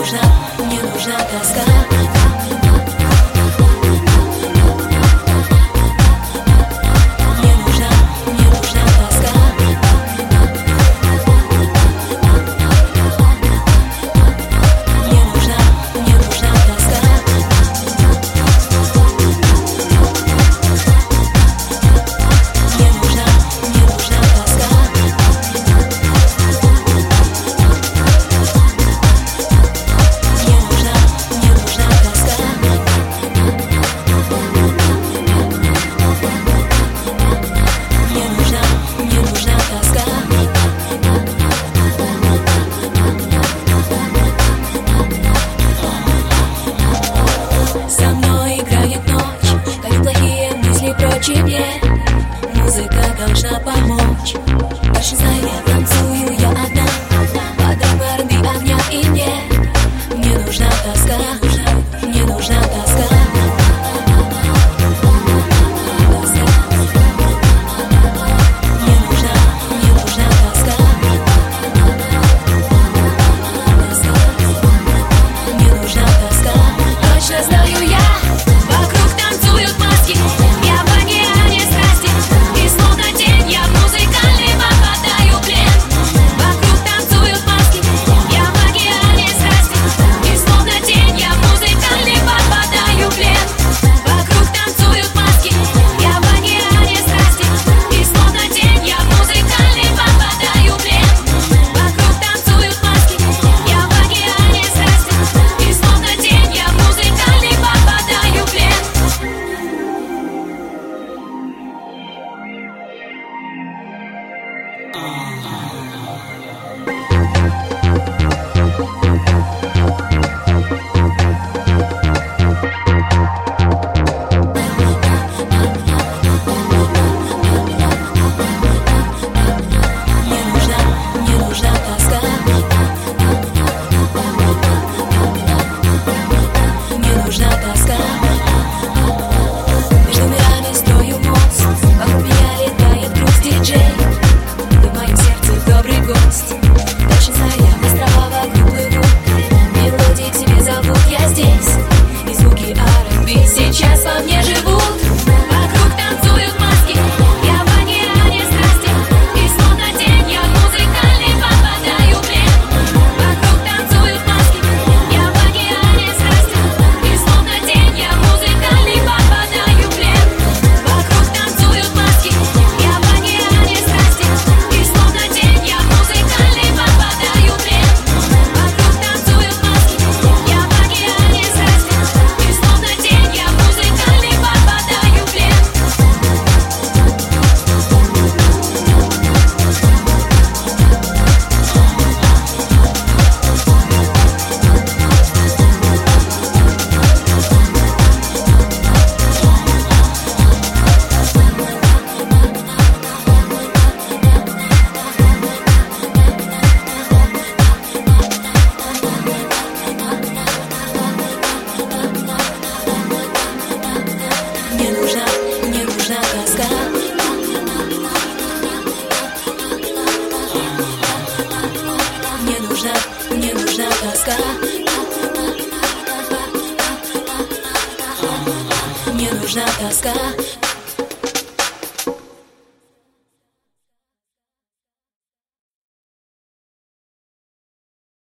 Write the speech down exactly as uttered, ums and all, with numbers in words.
нужна, мне нужна тоска. Тебе музыка должна помочь. Дальше знаю, я танцую я одна под рыбарами огня, и мне мне нужна тоска, мне нужна тоска. Мне нужна, мне нужна тоска. Мне нужна тоска. Точно знаю я, вокруг танцуют маски. Сейчас во мне живут, вокруг танцуют маски. Я в океане страсти, и словно тень я в музыкальный попадаю в плен. Вокруг танцуют маски. Я в океане страсти, и словно тень я в музыкальный попадаю в плен. Вокруг танцуют маски. Я в океане страсти, и словно тень я в музыкальный попадаю в плен. Вокруг танцуют маски. Я в океане страсти, и словно тень я музыкальный попадаю в плен. Мне нужна, мне нужна тоска. Мне нужна, мне нужна тоска. Мне нужна тоска.